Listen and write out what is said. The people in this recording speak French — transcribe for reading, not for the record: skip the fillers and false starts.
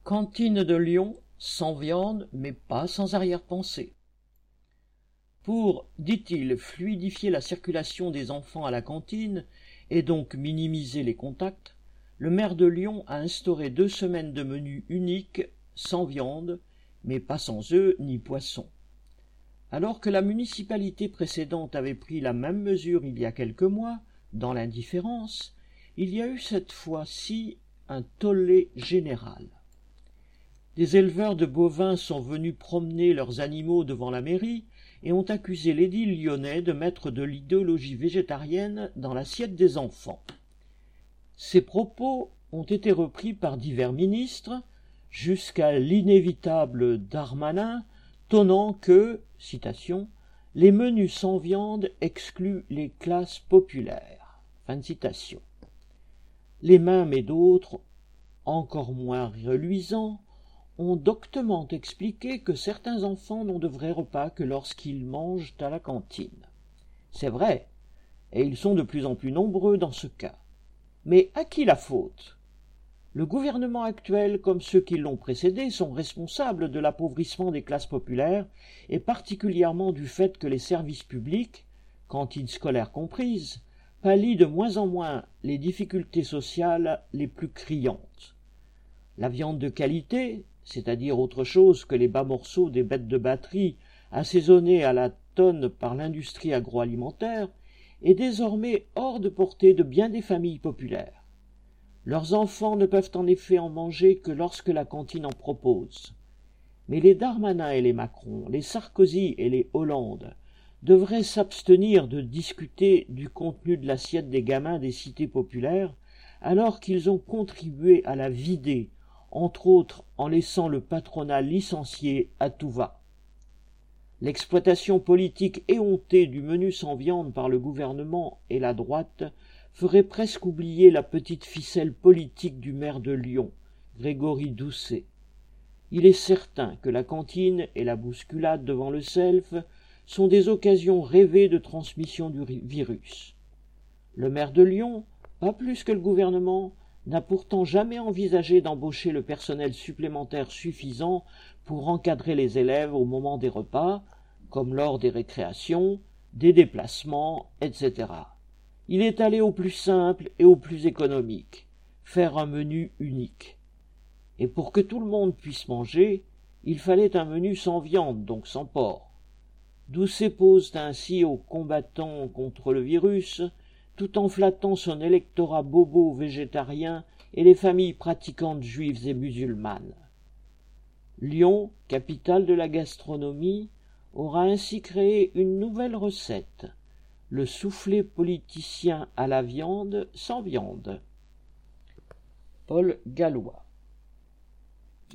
Cantine de Lyon, sans viande, mais pas sans arrière-pensée. Pour, dit-il, fluidifier la circulation des enfants à la cantine, et donc minimiser les contacts, le maire de Lyon a instauré 2 semaines de menu unique, sans viande, mais pas sans œufs ni poissons. Alors que la municipalité précédente avait pris la même mesure il y a quelques mois, dans l'indifférence, il y a eu cette fois-ci un tollé général. Des éleveurs de bovins sont venus promener leurs animaux devant la mairie et ont accusé l'édile lyonnais de mettre de l'idéologie végétarienne dans l'assiette des enfants. Ces propos ont été repris par divers ministres, jusqu'à l'inévitable Darmanin, tonnant que, citation, « les menus sans viande excluent les classes populaires ». Fin de citation. Les mêmes et d'autres, encore moins reluisants, ont doctement expliqué que certains enfants n'ont de vrais repas que lorsqu'ils mangent à la cantine. C'est vrai, et ils sont de plus en plus nombreux dans ce cas. Mais à qui la faute ? Le gouvernement actuel, comme ceux qui l'ont précédé, sont responsables de l'appauvrissement des classes populaires, et particulièrement du fait que les services publics, cantines scolaires comprises, pallient de moins en moins les difficultés sociales les plus criantes. La viande de qualité, c'est-à-dire autre chose que les bas morceaux des bêtes de batterie assaisonnés à la tonne par l'industrie agroalimentaire, est désormais hors de portée de bien des familles populaires. Leurs enfants ne peuvent en effet en manger que lorsque la cantine en propose. Mais les Darmanin et les Macron, les Sarkozy et les Hollande devraient s'abstenir de discuter du contenu de l'assiette des gamins des cités populaires, alors qu'ils ont contribué à la vider, entre autres en laissant le patronat licencier à tout va. L'exploitation politique éhontée du menu sans viande par le gouvernement et la droite ferait presque oublier la petite ficelle politique du maire de Lyon, Grégory Doucet. Il est certain que la cantine et la bousculade devant le self sont des occasions rêvées de transmission du virus. Le maire de Lyon, pas plus que le gouvernement, n'a pourtant jamais envisagé d'embaucher le personnel supplémentaire suffisant pour encadrer les élèves au moment des repas, comme lors des récréations, des déplacements, etc. Il est allé au plus simple et au plus économique, faire un menu unique. Et pour que tout le monde puisse manger, il fallait un menu sans viande, donc sans porc. Doucet pose ainsi aux combattants contre le virus, tout en flattant son électorat bobo végétarien et les familles pratiquantes juives et musulmanes. Lyon, capitale de la gastronomie, aura ainsi créé une nouvelle recette, le soufflé politicien à la viande sans viande. Paul Gallois.